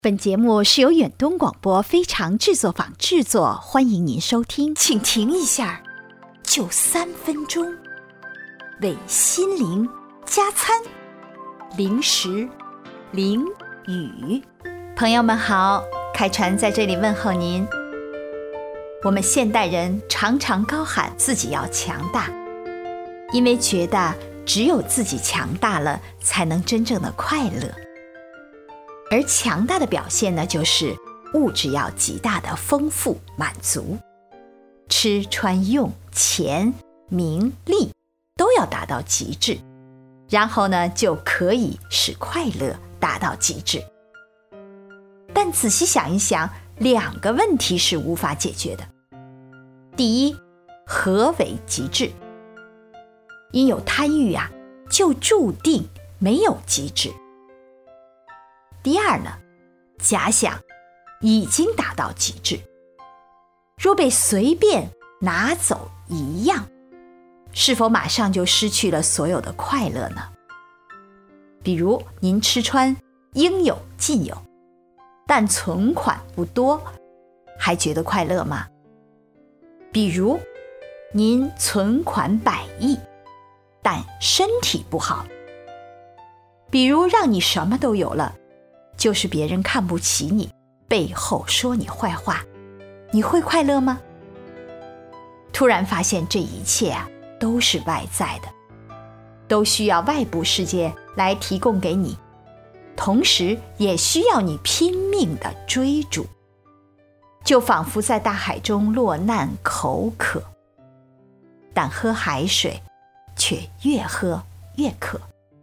本节目是由远东广播非常制作坊制作，欢迎您收听。请停一下，就3分钟，为心灵加餐，零食淋雨。朋友们好，凯传在这里问候您。我们现代人常常高喊自己要强大，因为觉得只有自己强大了，才能真正的快乐。而强大的表现呢，就是物质要极大的丰富满足，吃穿用钱名利都要达到极致，然后呢就可以使快乐达到极致。但仔细想一想，2个问题是无法解决的。第一，何为极致？因有贪欲就注定没有极致。第二呢，假想已经达到极致，若被随便拿走一样，是否马上就失去了所有的快乐呢？比如您吃穿应有尽有，但存款不多，还觉得快乐吗？比如您存款100亿，但身体不好。比如让你什么都有了，就是别人看不起你，背后说你坏话，你会快乐吗？突然发现这一切都是外在的，都需要外部世界来提供给你，同时也需要你拼命的追逐，就仿佛在大海中落难口渴，但喝海水却越喝越渴。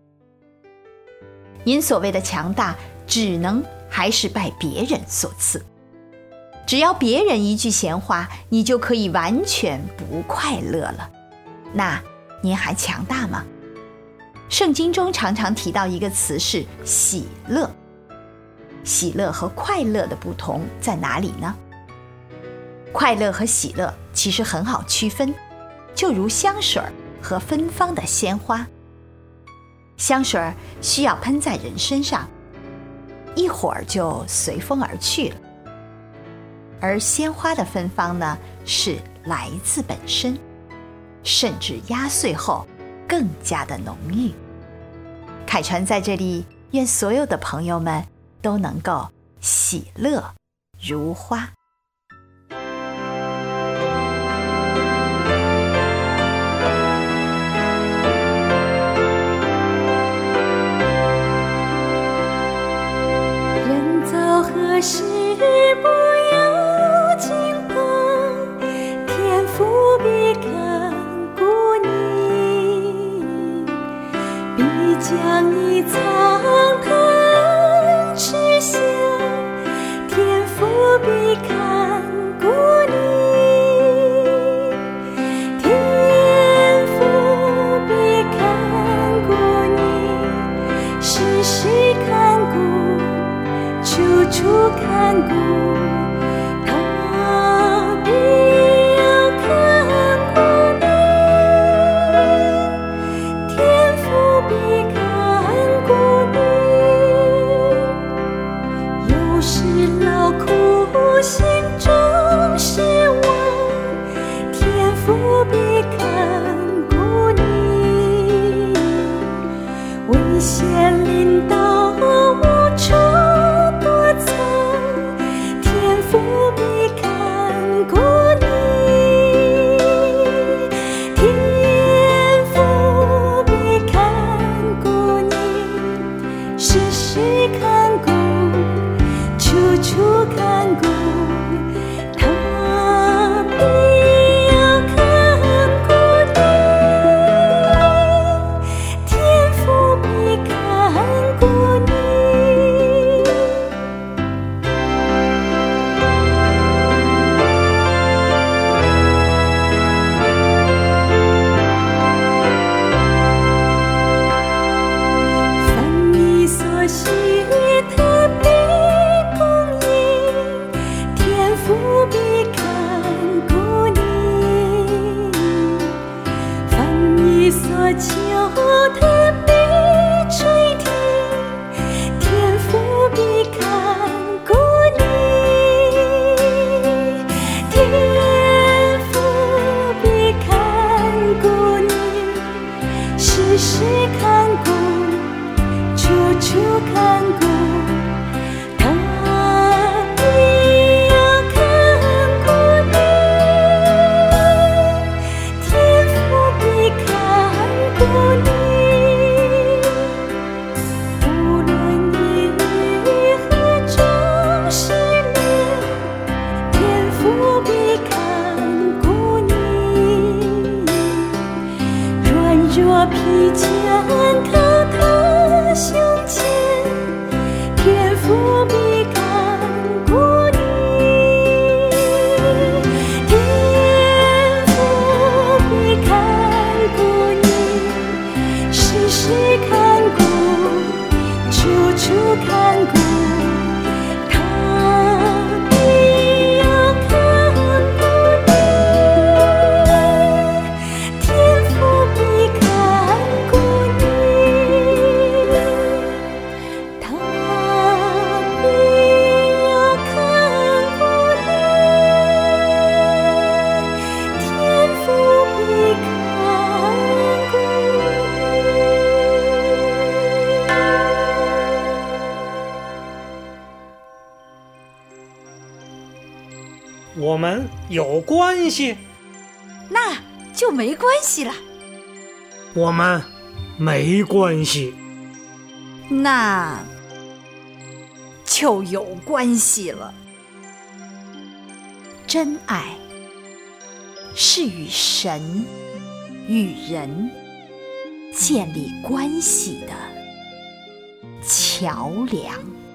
您所谓的强大，只能还是拜别人所赐。只要别人一句闲话，你就可以完全不快乐了。那您还强大吗？圣经中常常提到一个词是喜乐。喜乐和快乐的不同在哪里呢？快乐和喜乐其实很好区分，就如香水和芬芳的鲜花。香水需要喷在人身上，一会儿就随风而去了。而鲜花的芬芳呢，是来自本身，甚至压碎后更加的浓郁。凯传在这里愿所有的朋友们都能够喜乐如花。 何时不要惊慌，天父必看顾你，必将你藏探吃下，天父必看顾你，天父必看顾你，时时看顾，处处看顾，他必要看顾你，天父必看顾你。有时劳苦心中失望，天父必看顾你，危险临到无处天父必看顾你，天父必看顾你，时时看顾，处处我们有关系？ 那就没关系了。 我们没关系。 那就有关系了。真爱是与神与人建立关系的桥梁。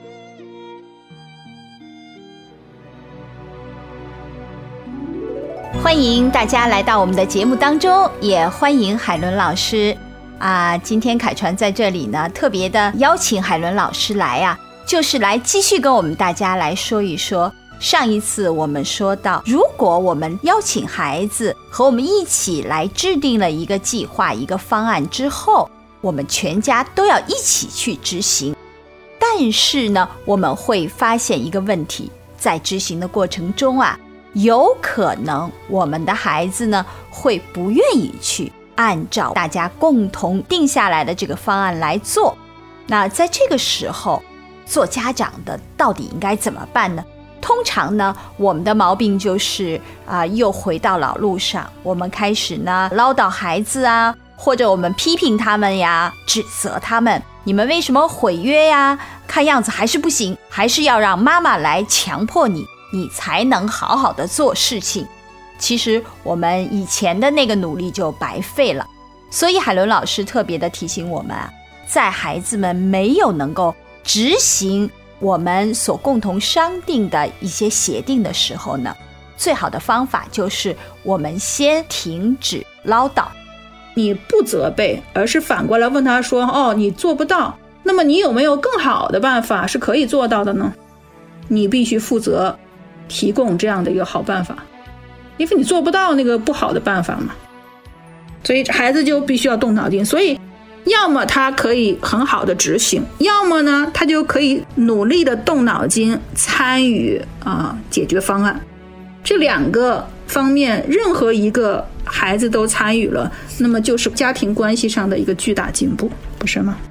欢迎大家来到我们的节目当中，也欢迎海伦老师今天凯传在这里呢，特别的邀请海伦老师来就是来继续跟我们大家来说一说上一次我们说到，如果我们邀请孩子和我们一起来制定了一个计划一个方案之后，我们全家都要一起去执行，但是呢我们会发现一个问题，在执行的过程中有可能我们的孩子呢会不愿意去按照大家共同定下来的这个方案来做。那在这个时候做家长的到底应该怎么办呢？通常呢我们的毛病就是又回到老路上，我们开始呢唠叨孩子或者我们批评他们指责他们，你们为什么毁约看样子还是不行，还是要让妈妈来强迫你才能好好的做事情。其实我们以前的那个努力就白费了。所以海伦老师特别的提醒我们在孩子们没有能够执行我们所共同商定的一些协定的时候呢，最好的方法就是我们先停止唠叨。 你不责备，而是反过来问他说，你做不到，那么你有没有更好的办法是可以做到的呢？你必须负责提供这样的一个好办法，因为你做不到那个不好的办法嘛。所以孩子就必须要动脑筋，所以要么他可以很好的执行，要么呢他就可以努力的动脑筋参与解决方案。这两个方面任何一个孩子都参与了，那么就是家庭关系上的一个巨大进步，不是吗？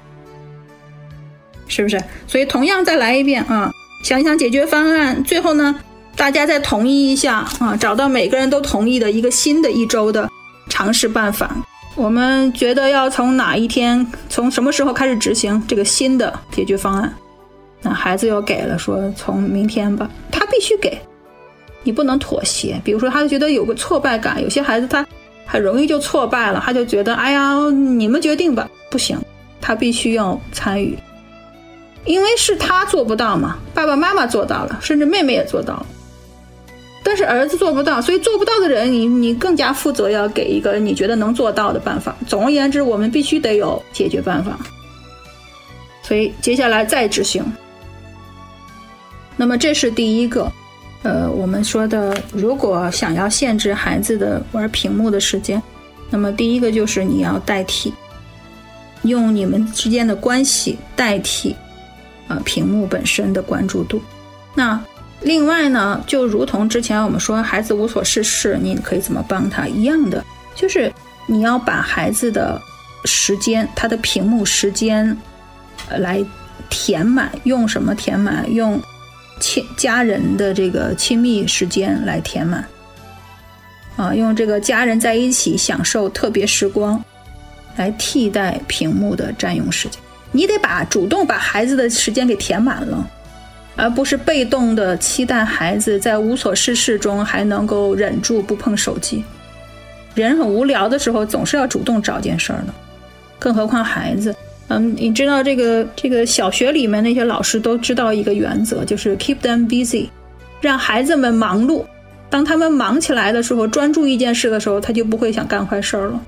是不是？所以同样再来一遍想一想解决方案，最后呢大家再统一一下找到每个人都同意的一个新的一周的尝试办法。我们觉得要从哪一天，从什么时候开始执行这个新的解决方案？那孩子又给了说从明天吧，他必须给，你不能妥协。比如说他觉得有个挫败感，有些孩子他很容易就挫败了，他就觉得哎呀你们决定吧，不行，他必须要参与，因为是他做不到嘛，爸爸妈妈做到了，甚至妹妹也做到了，但是儿子做不到，所以做不到的人你更加负责要给一个你觉得能做到的办法。总而言之，我们必须得有解决办法，所以接下来再执行。那么这是第一个我们说的，如果想要限制孩子的玩屏幕的时间，那么第一个就是你要代替，用你们之间的关系代替屏幕本身的关注度。那另外呢，就如同之前我们说孩子无所事事你可以怎么帮他一样的，就是你要把孩子的时间，他的屏幕时间来填满。用什么填满？用家人的这个亲密时间来填满用这个家人在一起享受特别时光来替代屏幕的占用时间。你得主动把孩子的时间给填满了，而不是被动的期待孩子在无所事事中还能够忍住不碰手机。人很无聊的时候总是要主动找件事的，更何况孩子。你知道这个小学里面那些老师都知道一个原则，就是 keep them busy， 让孩子们忙碌。当他们忙起来的时候，专注一件事的时候，他就不会想干坏事了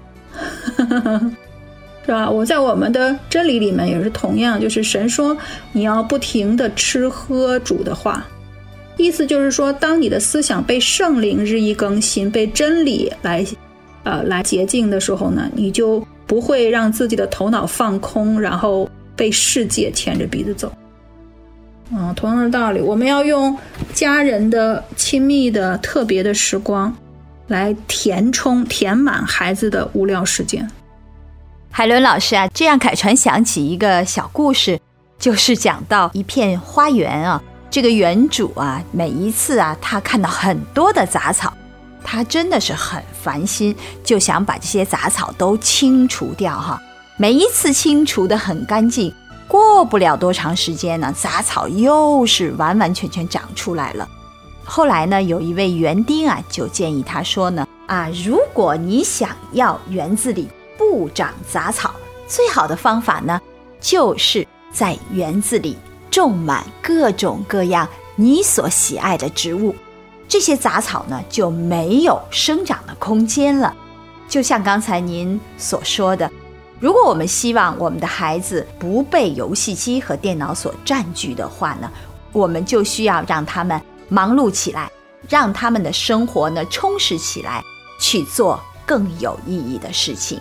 是吧？我在我们的真理里面也是同样，就是神说你要不停的吃喝主的话，意思就是说当你的思想被圣灵日益更新，被真理来洁净的时候呢，你就不会让自己的头脑放空，然后被世界牵着鼻子走。同样的道理，我们要用家人的亲密的特别的时光来填满孩子的无聊时间。 海伦老师这样凯传想起一个小故事，就是讲到一片花园这个园主啊，每一次啊，他看到很多的杂草，他真的是很烦心，就想把这些杂草都清除掉哈。每一次清除得很干净，过不了多长时间呢，杂草又是完完全全长出来了。后来呢，有一位园丁啊，就建议他说呢，如果你想要园子里不长杂草，最好的方法呢，就是在园子里种满各种各样你所喜爱的植物，这些杂草呢就没有生长的空间了。就像刚才您所说的，如果我们希望我们的孩子不被游戏机和电脑所占据的话呢，我们就需要让他们忙碌起来，让他们的生活呢充实起来，去做更有意义的事情。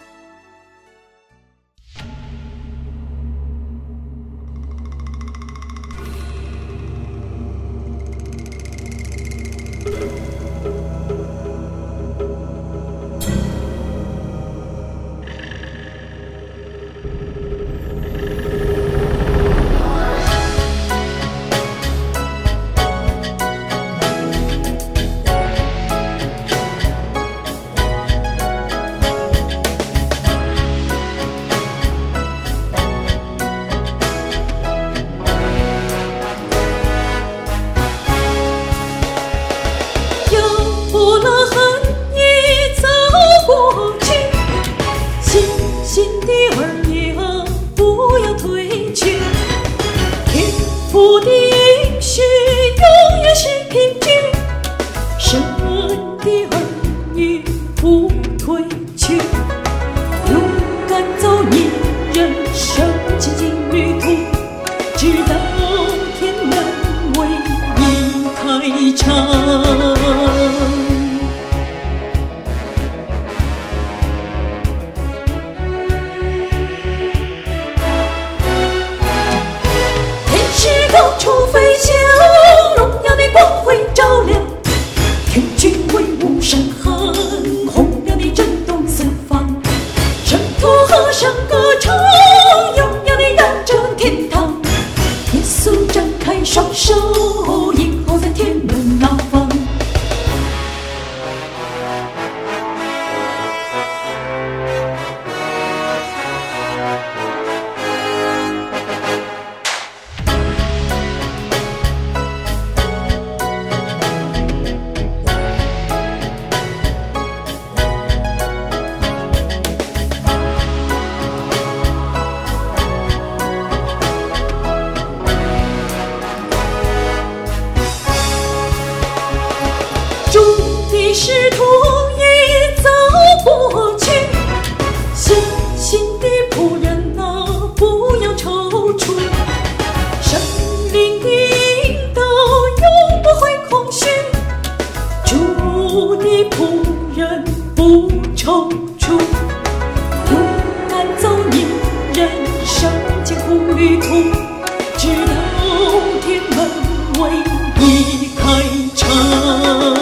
仕途已走过去，细心的仆人啊，不要踌躇，生命的引导永不会空虚，主的仆人不踌躇，勇敢走你人生艰苦旅途，直到天门为你开场。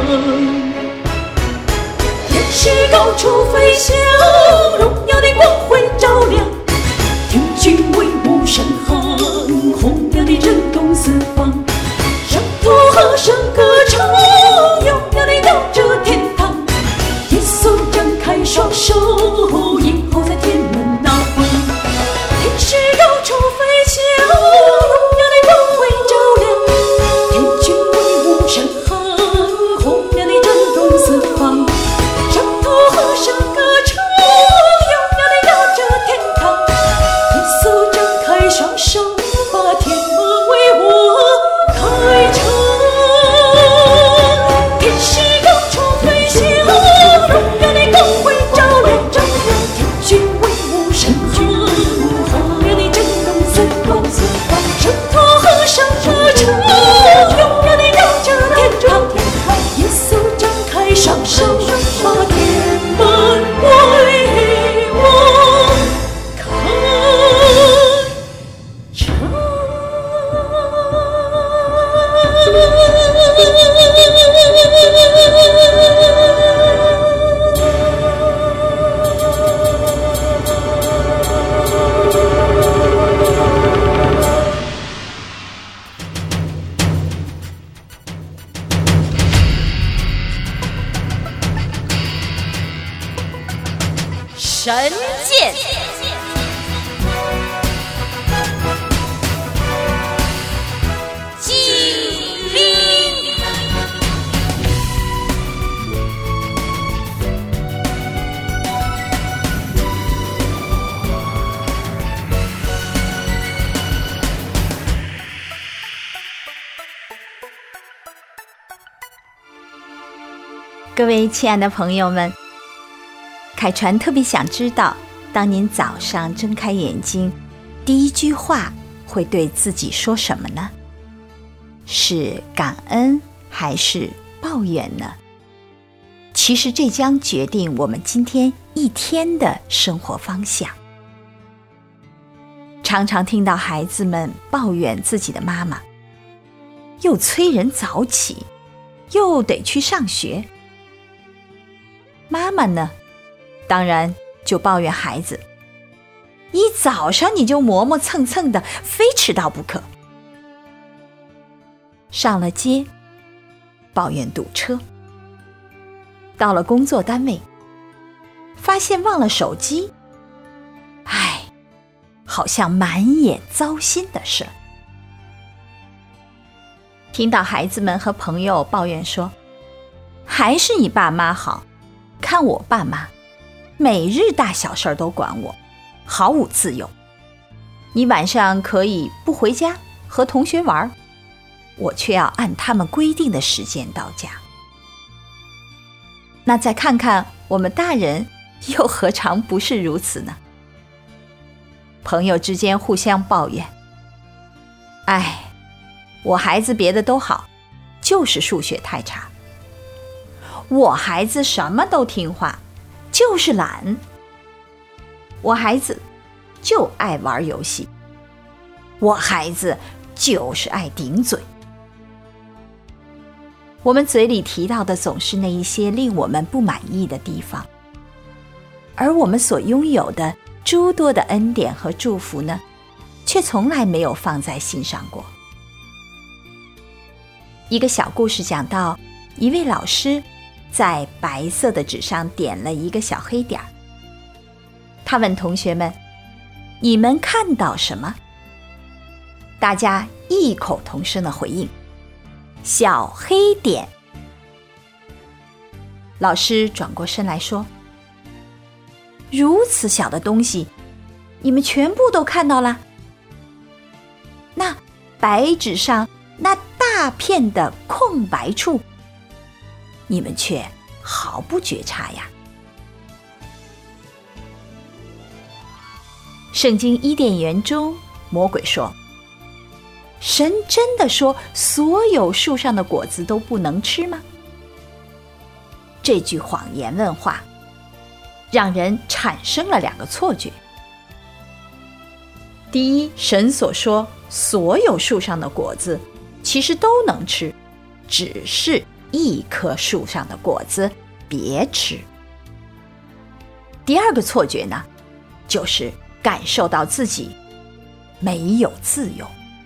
是高处飞翔，荣耀的光辉照亮，天军威武神航，洪亮的震动四方，圣徒和声歌唱，荣耀的到这天堂，耶稣张开双手，以后在天门那方。天使高处飞翔，荣耀的光辉照亮，天军威武神航，洪亮的震动四方。和声歌唱，荣耀的到这天堂，耶稣张开双手，把天门为我开敞。天使高处飞翔，荣耀的光辉照亮，天军威武神航，洪亮的震动四方，圣徒和声歌唱，荣耀的到这天堂，耶稣张开双手，把天门为我开敞。 神剑。各位亲爱的朋友们，凯传特别想知道，当您早上睁开眼睛，第一句话会对自己说什么呢？是感恩还是抱怨呢？其实这将决定我们今天一天的生活方向。常常听到孩子们抱怨自己的妈妈，又催人早起，又得去上学。妈妈呢，当然就抱怨孩子，一早上你就磨磨蹭蹭的，非迟到不可。上了街，抱怨堵车；到了工作单位，发现忘了手机，唉，好像满眼糟心的事儿。听到孩子们和朋友抱怨说，还是你爸妈好，看我爸妈，每日大小事都管我，毫无自由。你晚上可以不回家和同学玩，我却要按他们规定的时间到家。那再看看我们大人，又何尝不是如此呢？朋友之间互相抱怨，哎，我孩子别的都好，就是数学太差。我孩子什么都听话，就是懒。我孩子就爱玩游戏，我孩子就是爱顶嘴。我们嘴里提到的总是那一些令我们不满意的地方，而我们所拥有的诸多的恩典和祝福呢，却从来没有放在心上过。一个小故事讲到，一位老师在白色的纸上点了一个小黑点儿。他问同学们，你们看到什么？大家异口同声的回应，小黑点。老师转过身来说，如此小的东西，你们全部都看到了？那白纸上那大片的空白处，你们却毫不觉察呀。圣经伊甸园中，魔鬼说，神真的说所有树上的果子都不能吃吗？这句谎言问话让人产生了两个错觉。第一，神所说所有树上的果子其实都能吃，只是一棵树上的果子别吃。第二个错觉呢，就是感受到自己没有自由。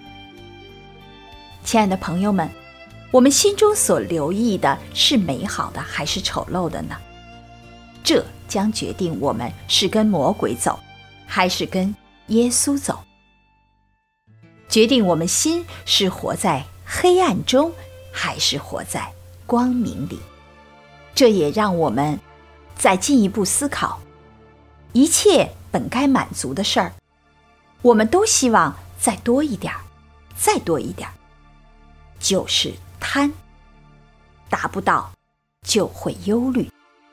亲爱的朋友们，我们心中所留意的是美好的还是丑陋的呢？这将决定我们是跟魔鬼走，还是跟耶稣走，决定我们心是活在黑暗中，还是活在光明里。这也让我们再进一步思考，一切本该满足的事儿，我们都希望再多一点，再多一点，就是贪，达不到就会忧虑。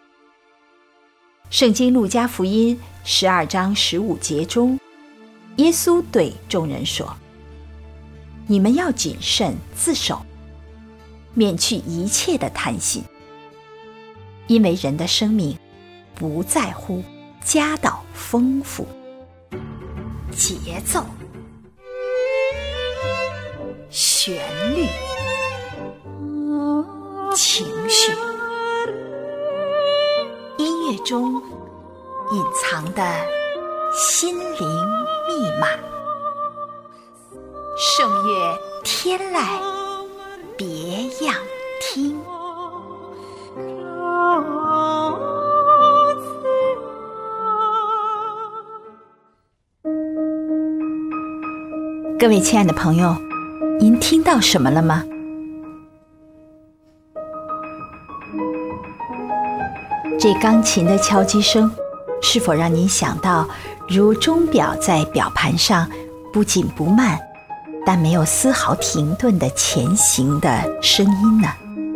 圣经路加福音12章15节中，耶稣对众人说，你们要谨慎自守，免去一切的贪心，因为人的生命不在乎家道丰富。节奏、旋律、情绪，音乐中隐藏的心灵密码。圣乐天籁，别样听。 各位亲爱的朋友，您听到什么了吗？这钢琴的敲击声是否让您想到如钟表在表盘上不紧不慢，但没有丝毫停顿的前行的声音呢？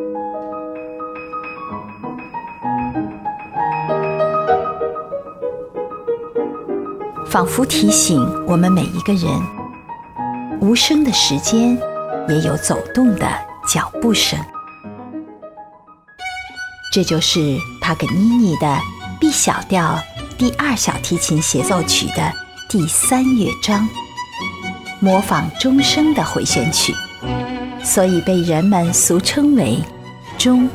仿佛提醒我们每一个人，无声的时间也有走动的脚步声。这就是帕格尼尼的 B 小调第2小提琴协奏曲的第3乐章，模仿钟声的回旋曲，所以被人们俗称为钟。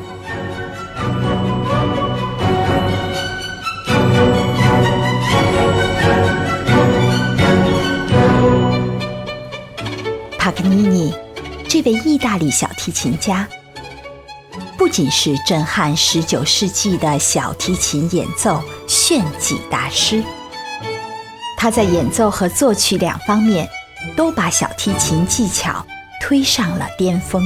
帕格尼尼这位意大利小提琴家，不仅是震撼19世纪的小提琴演奏炫技大师，他在演奏和作曲2方面都把小提琴技巧推上了巅峰。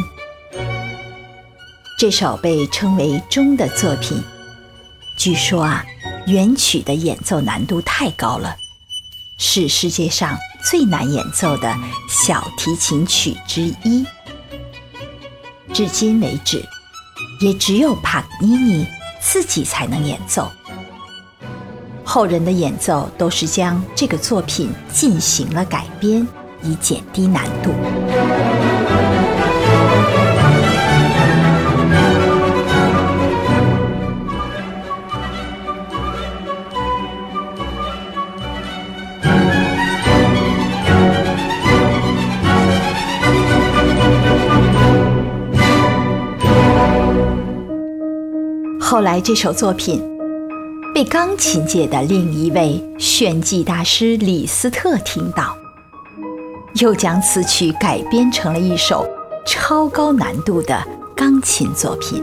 这首被称为钟的作品，据说原曲的演奏难度太高了，是世界上最难演奏的小提琴曲之一。至今为止，也只有帕格尼尼自己才能演奏，后人的演奏都是将这个作品进行了改编，以减低难度。后来这首作品被钢琴界的另一位炫技大师李斯特听到，又将此曲改编成了一首超高难度的钢琴作品，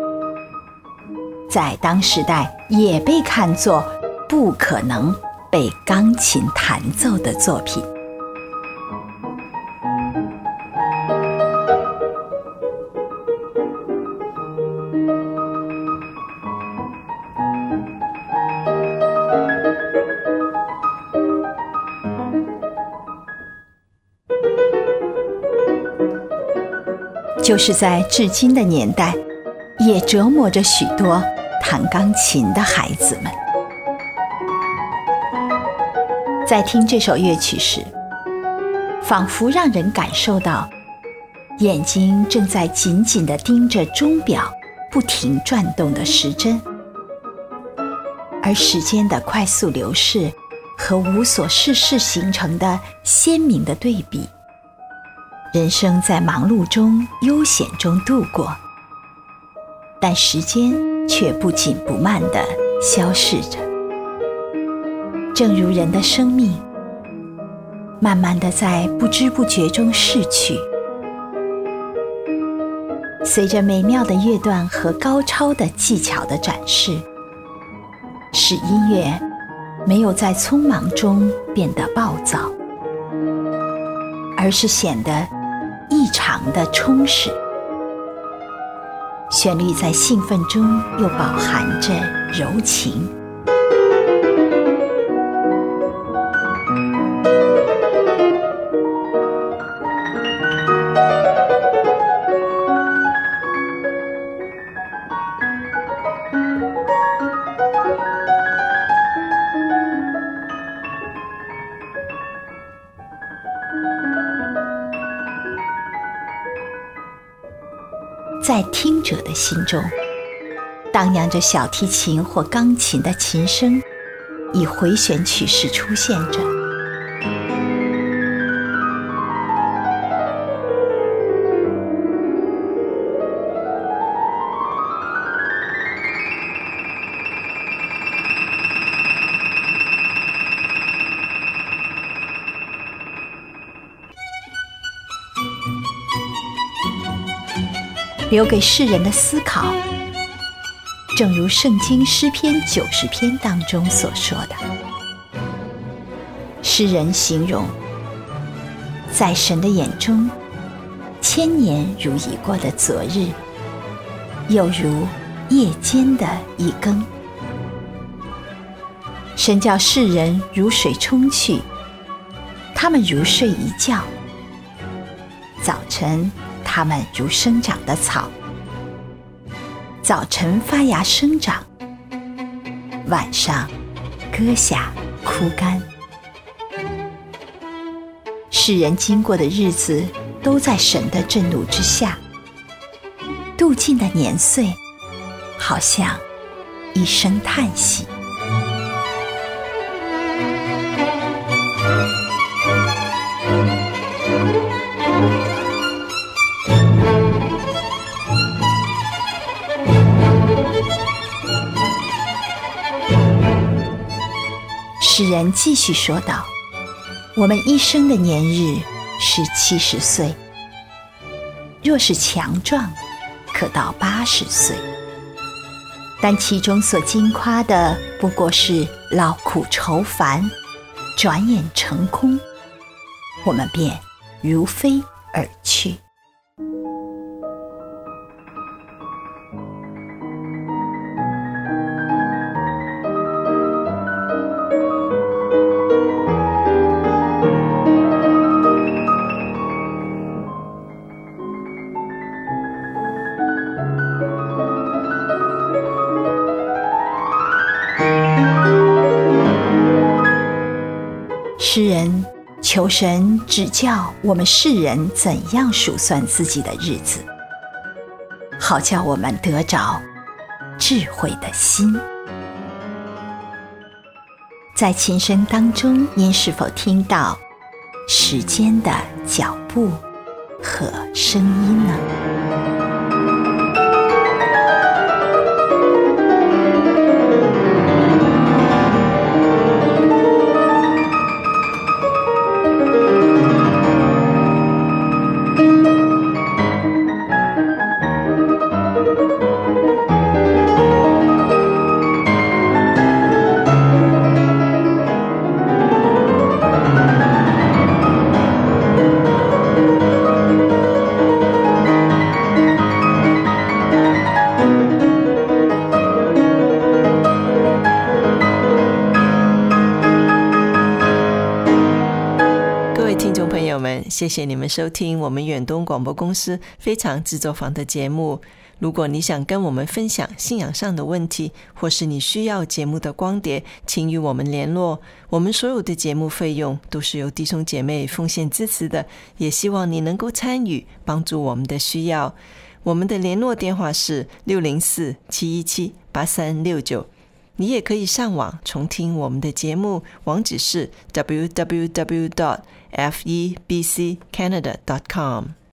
在当时代也被看作不可能被钢琴弹奏的作品。就是在至今的年代，也折磨着许多弹钢琴的孩子们。在听这首乐曲时，仿佛让人感受到眼睛正在紧紧地盯着钟表不停转动的时针，而时间的快速流逝和无所事事形成的鲜明的对比，人生在忙碌中悠闲中度过，但时间却不紧不慢地消逝着，正如人的生命慢慢地在不知不觉中逝去。随着美妙的乐段和高超的技巧的展示，使音乐没有在匆忙中变得暴躁，而是显得异常的充实。旋律在兴奋中又饱含着柔情。在听者的心中，荡漾着小提琴或钢琴的琴声，以回旋曲式出现着。留给世人的思考，正如圣经诗篇90篇当中所说的，诗人形容在神的眼中，1000年如已过的昨日，又如夜间的一更。神叫世人如水冲去，他们如睡一觉。早晨他们如生长的草，早晨发芽生长，晚上割下枯干。世人经过的日子都在神的震怒之下，度尽的年岁好像一声叹息。诗人继续说道，我们一生的年日是70岁，若是强壮，可到80岁，但其中所经夸的不过是劳苦愁烦，转眼成空，我们便如飞而去。诗人求神指教我们世人怎样数算自己的日子，好叫我们得着智慧的心。在琴声当中，您是否听到时间的脚步和声音呢？ 谢谢你们收听我们远东广播公司非常制作坊的节目。如果你想跟我们分享信仰上的问题，或是你需要节目的光碟，请与我们联络。我们所有的节目费用都是由弟兄姐妹奉献支持的，也希望你能够参与，帮助我们的需要。我们的联络电话是604-717-8369。你也可以上网重听我们的节目，网址是 www.febccanada.com。